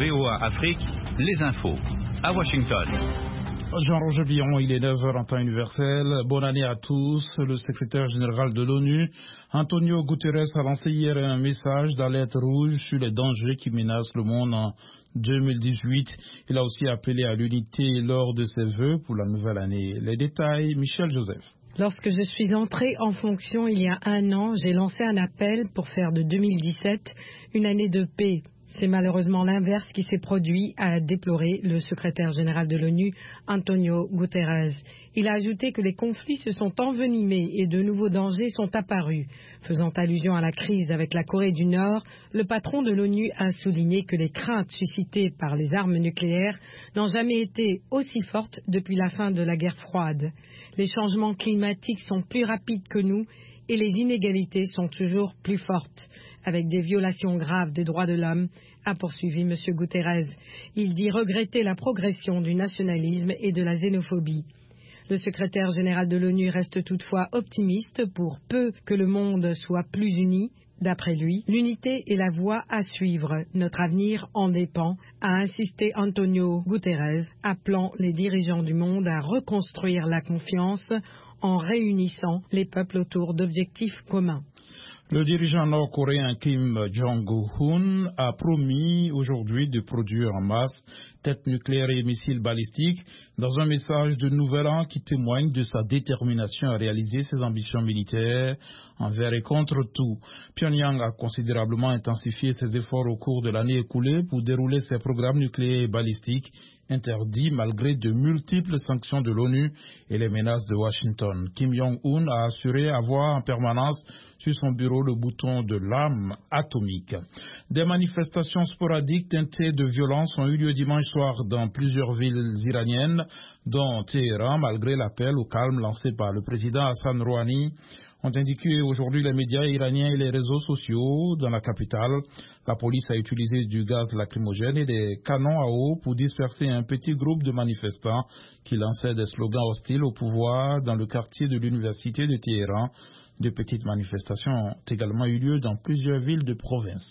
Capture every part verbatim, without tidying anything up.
V O A Afrique, les infos. À Washington. Jean-Roger Billon, il est neuf heures en temps universel. Bonne année à tous. Le secrétaire général de l'ONU, Antonio Guterres, a lancé hier un message d'alerte rouge sur les dangers qui menacent le monde en deux mille dix-huit. Il a aussi appelé à l'unité lors de ses vœux pour la nouvelle année. Les détails, Michel Joseph. Lorsque je suis entré en fonction il y a un an, j'ai lancé un appel pour faire de deux mille dix-sept une année de paix. C'est malheureusement l'inverse qui s'est produit, a déploré le secrétaire général de l'ONU, Antonio Guterres. Il a ajouté que les conflits se sont envenimés et de nouveaux dangers sont apparus. Faisant allusion à la crise avec la Corée du Nord, le patron de l'ONU a souligné que les craintes suscitées par les armes nucléaires n'ont jamais été aussi fortes depuis la fin de la guerre froide. Les changements climatiques sont plus rapides que nous et les inégalités sont toujours plus fortes, avec des violations graves des droits de l'homme, a poursuivi M. Guterres. Il dit regretter la progression du nationalisme et de la xénophobie. Le secrétaire général de l'ONU reste toutefois optimiste pour peu que le monde soit plus uni. D'après lui, l'unité est la voie à suivre. Notre avenir en dépend, a insisté Antonio Guterres, appelant les dirigeants du monde à reconstruire la confiance en réunissant les peuples autour d'objectifs communs. Le dirigeant nord-coréen Kim Jong-un a promis aujourd'hui de produire en masse têtes nucléaires et missiles balistiques dans un message de nouvel an qui témoigne de sa détermination à réaliser ses ambitions militaires envers et contre tout. Pyongyang a considérablement intensifié ses efforts au cours de l'année écoulée pour dérouler ses programmes nucléaires et balistiques interdits malgré de multiples sanctions de l'ONU et les menaces de Washington. Kim Jong-un a assuré avoir en permanence sur son bureau le bouton de l'arme atomique. Des manifestations sporadiques teintées de violence ont eu lieu dimanche soir dans plusieurs villes iraniennes, dont Téhéran, malgré l'appel au calme lancé par le président Hassan Rouhani, ont indiqué aujourd'hui les médias iraniens et les réseaux sociaux dans la capitale. La police a utilisé du gaz lacrymogène et des canons à eau pour disperser un petit groupe de manifestants qui lançaient des slogans hostiles au pouvoir dans le quartier de l'université de Téhéran. De petites manifestations ont également eu lieu dans plusieurs villes de province.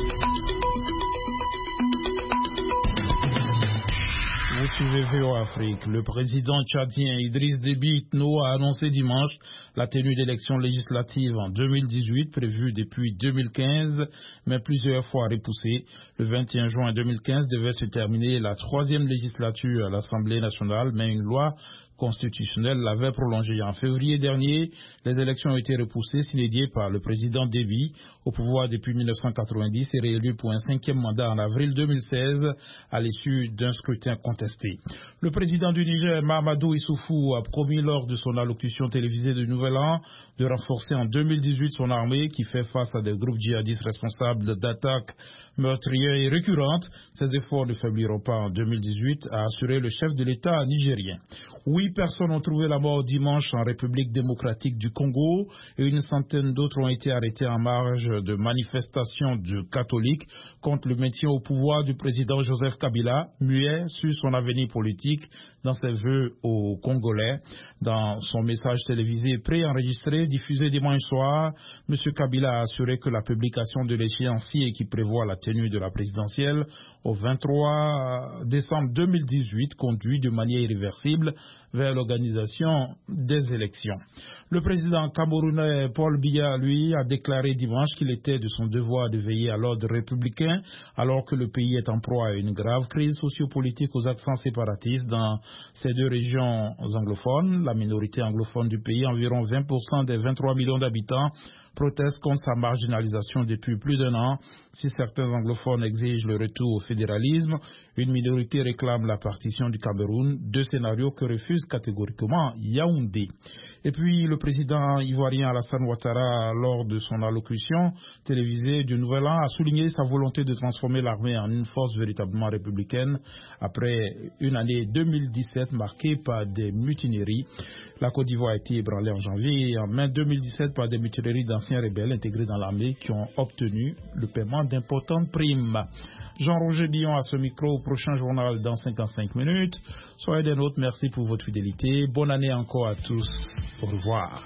Vous suivez V O A Afrique. Le président tchadien Idriss Déby Itno a annoncé dimanche la tenue d'élections législatives en deux mille dix-huit prévues depuis deux mille quinze, mais plusieurs fois repoussées. Le vingt et un juin deux mille quinze devait se terminer la troisième législature à l'Assemblée nationale, mais une loi constitutionnelle l'avait prolongée. En février dernier, les élections ont été repoussées, s'inédiées par le président Déby, au pouvoir depuis mille neuf cent quatre-vingt-dix et réélu pour un cinquième mandat en avril deux mille seize, à l'issue d'un scrutin contesté. Le président du Niger, Mahamadou Issoufou, a promis lors de son allocution télévisée de Nouvel An de renforcer en deux mille dix-huit son armée qui fait face à des groupes djihadistes responsables d'attaques meurtrières et récurrentes. Ces efforts ne faibliront pas en deux mille dix-huit, a assuré le chef de l'État nigérien. Huit personnes ont trouvé la mort dimanche en République démocratique du Congo et une centaine d'autres ont été arrêtées en marge de manifestations de catholiques contre le maintien au pouvoir du président Joseph Kabila, muet sur son avenir politique dans ses vœux aux Congolais. Dans son message télévisé préenregistré diffusé dimanche soir, M. Kabila a assuré que la publication de l'échéancier qui prévoit la tenue de la présidentielle au vingt-trois décembre deux mille dix-huit conduit de manière irréversible vers l'organisation des élections. Le président camerounais Paul Biya, lui, a déclaré dimanche qu'il était de son devoir de veiller à l'ordre républicain alors que le pays est en proie à une grave crise sociopolitique aux accents séparatistes dans ces deux régions anglophones. La minorité anglophone du pays, environ vingt pour cent des vingt-trois millions d'habitants, proteste contre sa marginalisation depuis plus d'un an. Si certains anglophones exigent le retour au fédéralisme, une minorité réclame la partition du Cameroun, deux scénarios que refuse catégoriquement Yaoundé. Et puis le président ivoirien Alassane Ouattara, lors de son allocution télévisée du Nouvel An, a souligné sa volonté de transformer l'armée en une force véritablement républicaine après une année deux mille dix-sept marquée par des mutineries. La Côte d'Ivoire a été ébranlée en janvier et en mai deux mille dix-sept par des mutineries d'anciens rebelles intégrés dans l'armée qui ont obtenu le paiement d'importantes primes. Jean-Roger Billon à ce micro, au prochain journal dans cinquante-cinq minutes. Soyez des nôtres, merci pour votre fidélité. Bonne année encore à tous. Au revoir.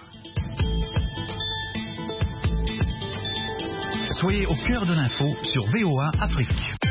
Soyez au cœur de l'info sur V O A Afrique.